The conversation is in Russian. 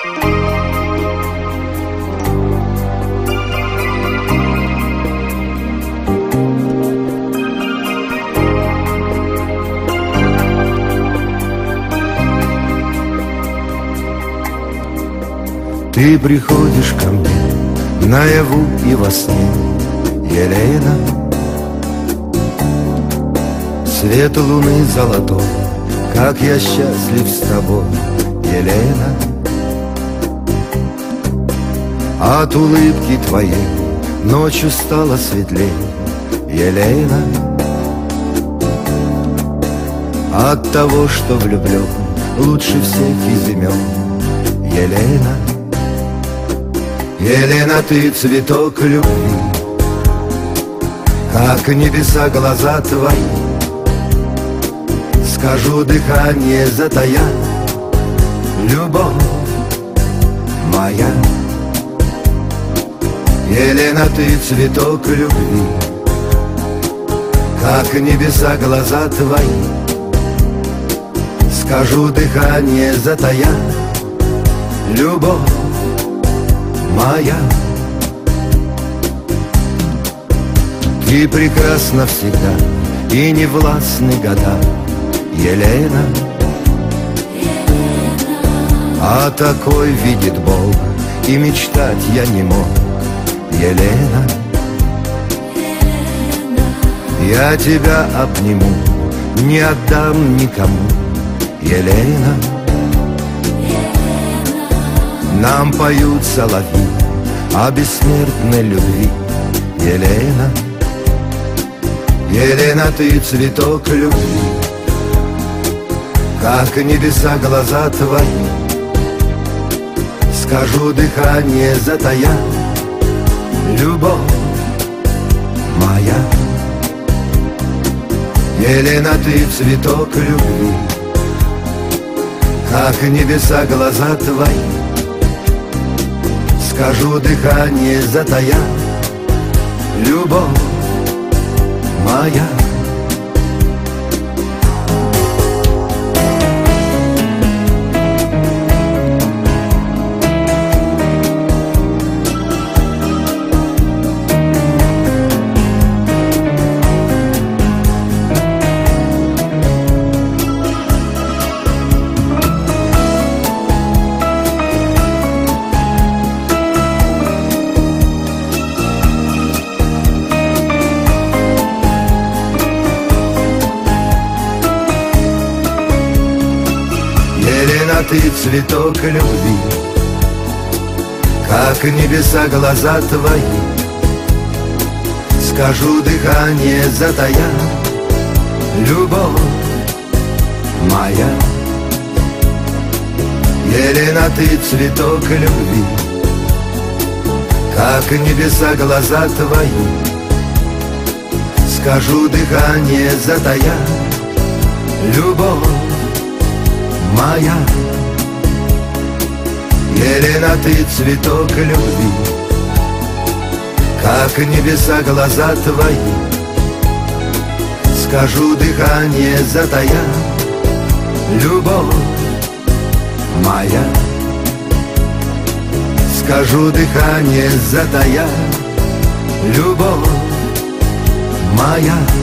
Ты приходишь ко мне наяву и во сне, Елена. Свет луны золотой, как я счастлив с тобой, Елена. От улыбки твоей ночью стало светлей, Елена. От того, что влюблен лучше всех из имен, Елена. Елена, ты цветок любви, как небеса глаза твои. Скажу, дыхание затая, любовь моя. Елена, ты цветок любви, как небеса глаза твои. Скажу, дыхание затая, любовь моя. Ты прекрасна всегда и не властны года, Елена. А такой видит Бог, и мечтать я не мог, Елена. Я тебя обниму, не отдам никому, Елена. Нам поют соловьи о бессмертной любви, Елена. Елена, ты цветок любви, как небеса глаза твои. Скажу, дыхание затая, любовь моя. Елена, ты цветок любви, как небеса глаза твои. Скажу, дыхание затая, любовь моя. Елена, ты цветок любви, как небеса глаза твои. Скажу, дыхание затая, любовь моя. Елена, ты цветок любви, как небеса глаза твои. Скажу, дыхание затая, любовь моя. Елена, ты цветок любви, как небеса глаза твои. Скажу, дыхание затая, любовь моя. Скажу, дыхание затая, любовь моя.